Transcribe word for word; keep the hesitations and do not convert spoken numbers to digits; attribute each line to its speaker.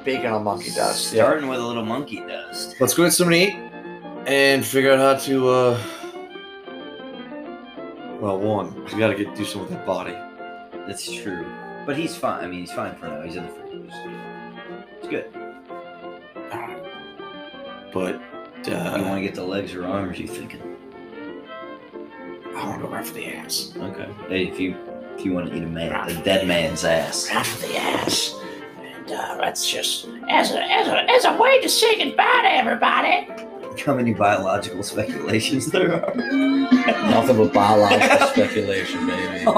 Speaker 1: bacon on monkey dust.
Speaker 2: Starting with a little monkey dust.
Speaker 1: Let's go get something to eat and figure out how to. Uh, well, one, we gotta get do something with that body.
Speaker 2: That's true. But he's fine. I mean, he's fine for now. He's in the fridge. It's good.
Speaker 1: But uh,
Speaker 2: you want to get the legs or arms? You thinking?
Speaker 1: I want to go right for the ass.
Speaker 2: Okay. Hey, if you if you want to eat a man, a dead man's ass.
Speaker 1: Right for the ass. And uh, that's just
Speaker 3: as a as a as a way to say goodbye to everybody.
Speaker 2: How many biological speculations there are?
Speaker 1: nothing but biological speculation, baby.